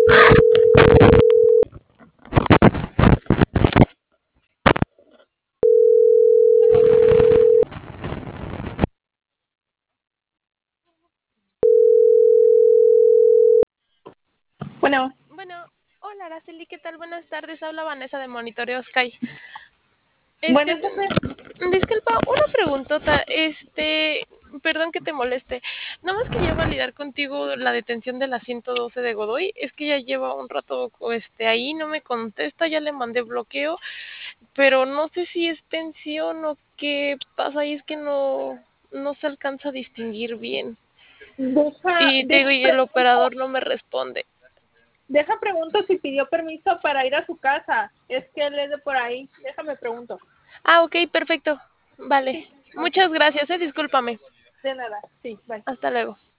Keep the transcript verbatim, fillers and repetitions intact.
Bueno, Bueno, hola Araceli, ¿qué tal? Buenas tardes, habla Vanessa de Monitoreo Sky. Este, buenas tardes. disculpa, una preguntota, este, perdón que te moleste. Nada más quería validar contigo la detención de la ciento doce de Godoy. Es que ya lleva un rato este, ahí, no me contesta, ya le mandé bloqueo, pero no sé si es pensión o qué pasa ahí, es que no, no se alcanza a distinguir bien. Deja, Y te deja digo, y el pregunto, operador no me responde. deja pregunto si pidió permiso para ir a su casa. Es que él es de por ahí. Déjame pregunto. Ah, ok, perfecto. Vale. Sí, ok. Muchas gracias, eh, discúlpame. De nada. Sí, bye. Hasta luego.